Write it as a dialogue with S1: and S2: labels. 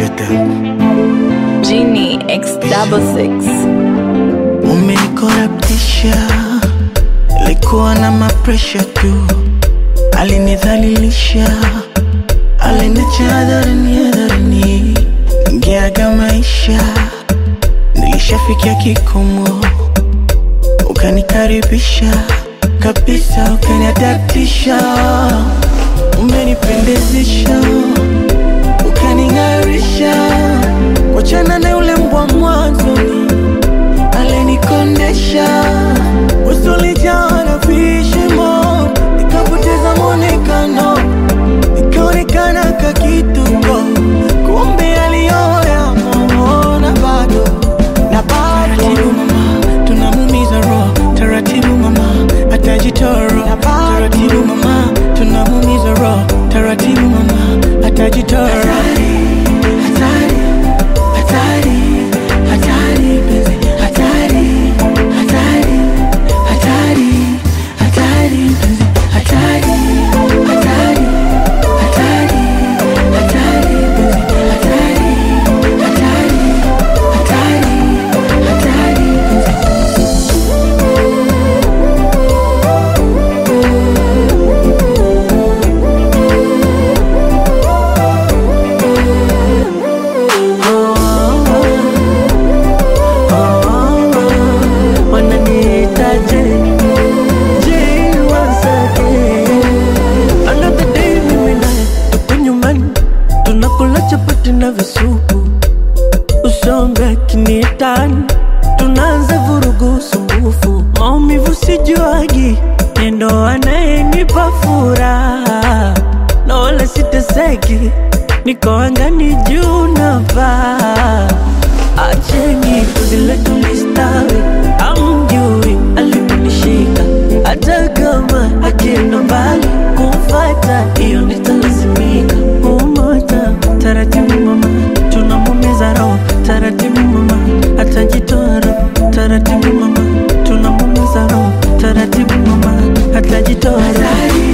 S1: Je t'aime.
S2: Genie X66.
S1: Umenikorabtisha, likuwa na mapresha tu, alinidhalilisha, aliniacha hadharani, ningeaga maisha, nilishafikia kikomo, ukanikaribisha kabisa, ukaniadaptisha, umenipendezesha, ukaning'arisha, wachana na yule mbwa mwanzoni alinikondesha, usulijaa na vishimo, nikapoteza mwonekano, nikaonekana kakituko, kumbe aliyoya na bado taratibu mama, tunamumiza roho, taratibu mama, atajitoro, taratibu mama, tunamumiza roho, taratibu mama, atajitoro. Chapati na visupu, usombe kinitani, tunaanza vurugu sumbufu, maumivu sijuagi, nendo anayenipa furaha, na wala siteseki, niko angani juu na paa. Acheni zile tulistawi, amjui aliponishika, hata kama akienda mbali, kumfuata hiyo nitalazimika. Umoja taratibu mama, tunamumiza roho, taratibu mama, atajitoa roho, taratibu mama, tunamumiza roho, taratibu mama, atajitoa roho.